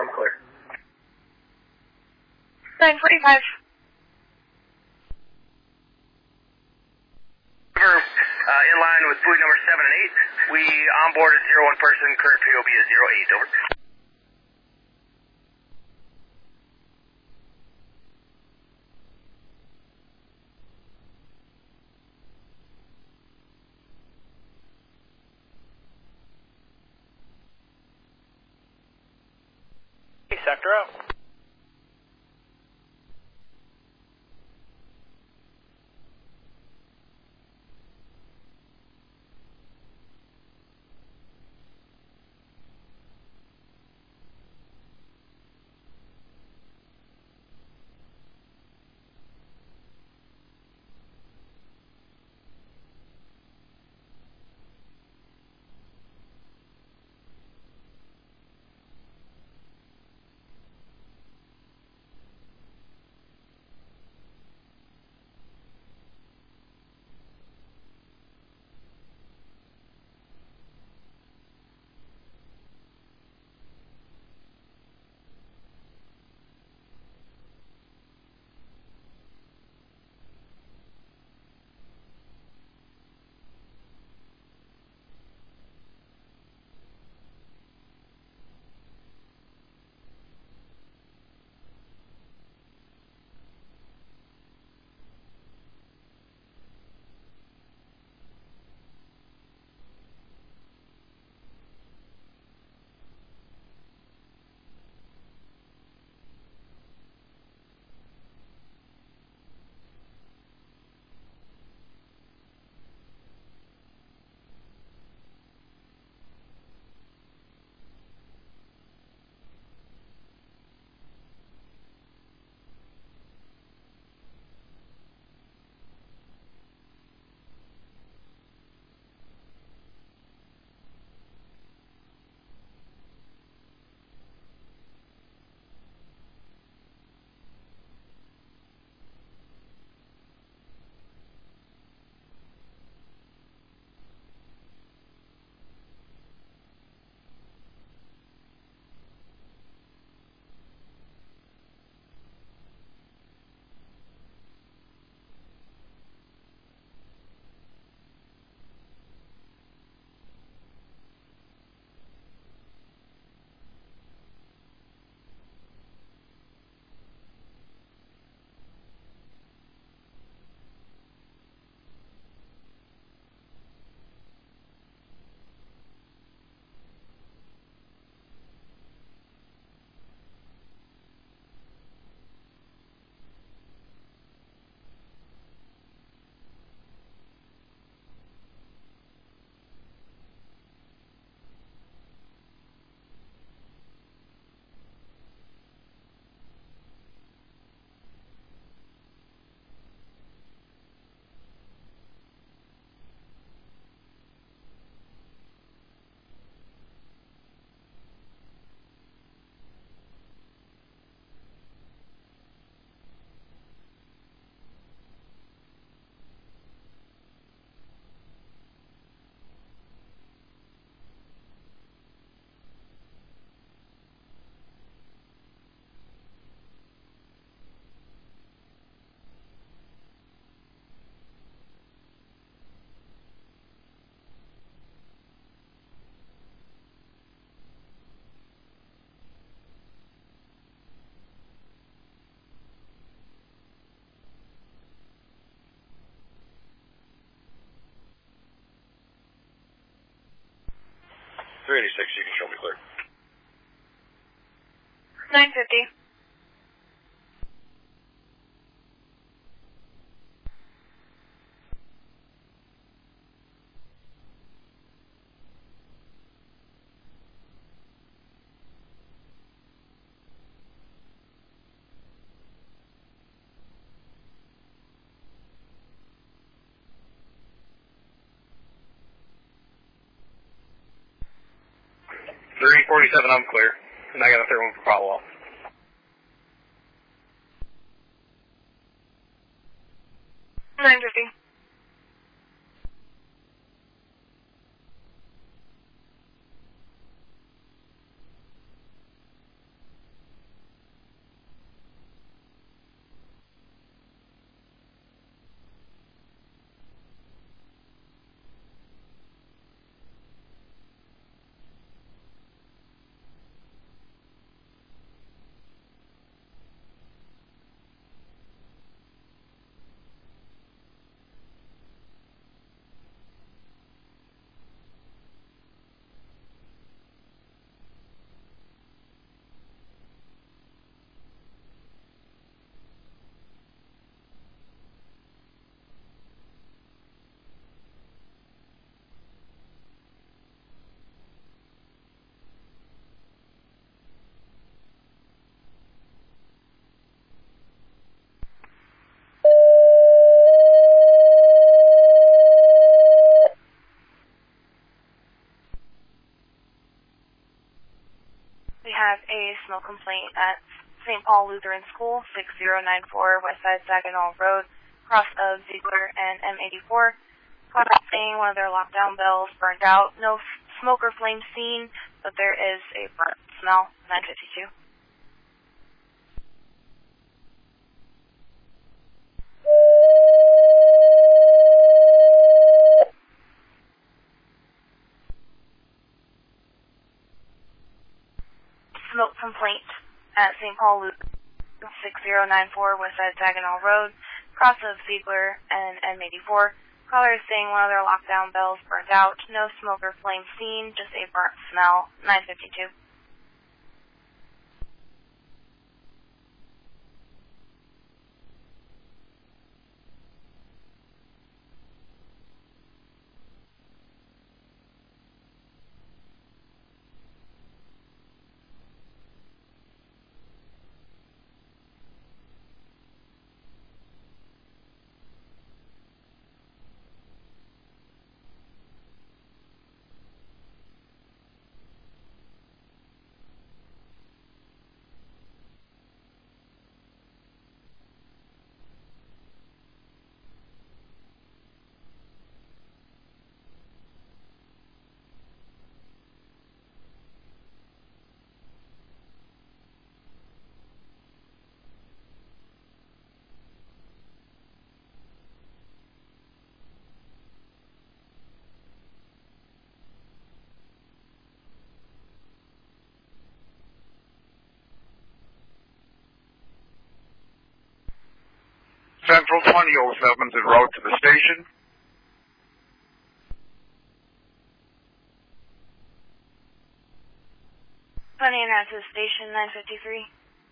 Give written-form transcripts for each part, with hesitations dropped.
I'm clear. 9:45. In line with buoy number 7 and 8. We onboarded 01 person, current POB is 08, over. Sector out. You can show me clear. 9:50. I'm clear, and I got a third one for follow-up. 9:50. smoke complaint at St. Paul Lutheran School, 6094 Westside Saginaw Road, cross of Ziegler and M84. Caller saying one of their lockdown bells burned out. No smoke or flame seen, but there is a burnt smell. 952. Smoke complaint at St. Paul Lutheran, 6094 Westside Saginaw Road, cross of Ziegler and M84. Caller is saying one of their lockdown bells burned out. No smoke or flame seen, just a burnt smell. 952. Central 2007 is en route to the station. Funny and route to the station, 953.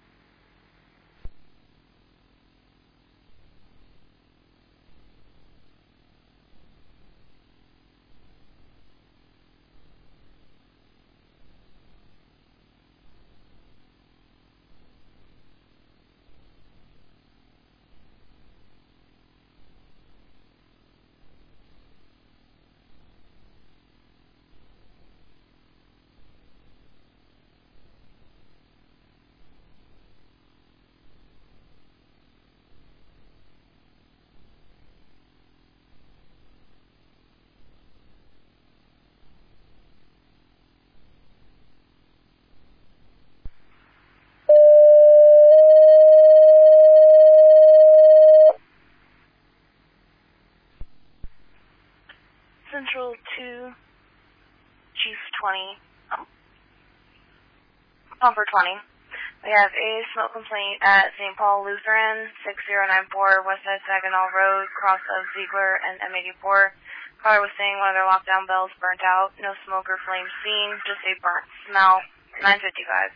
Central 2, Chief 20, Pumper 20. We have a smoke complaint at St. Paul Lutheran, 6094 Westside Saginaw Road, cross of Ziegler and M84. Caller was saying one of their lockdown bells burnt out. No smoke or flame seen, just a burnt smell. 955.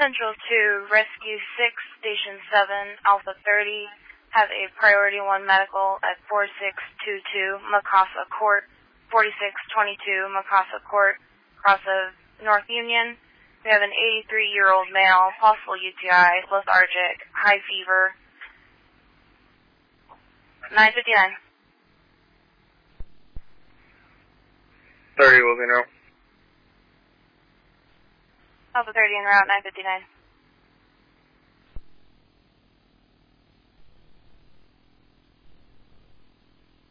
Central 2, Rescue 6, Station 7, Alpha 30, have a Priority 1 medical at 4622 Macasa Court, 4622 Macasa Court, cross of North Union. We have an 83-year-old male, possible UTI, lethargic, high fever. 959. 30 will be now. Alpha 30 en route, 959.